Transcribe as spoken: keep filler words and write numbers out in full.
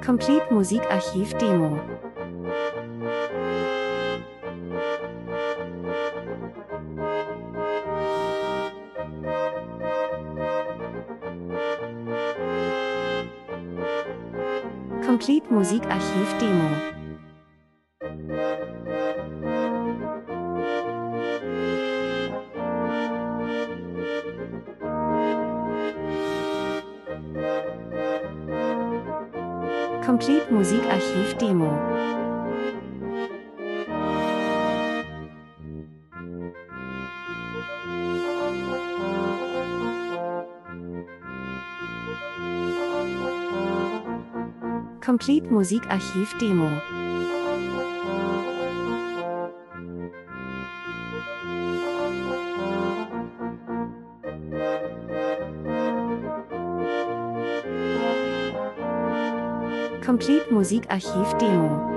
Complete Musikarchiv Demo. Complete Musikarchiv Demo. Complete Musikarchiv Demo. Complete Musikarchiv Demo. Complete Musikarchiv Demo.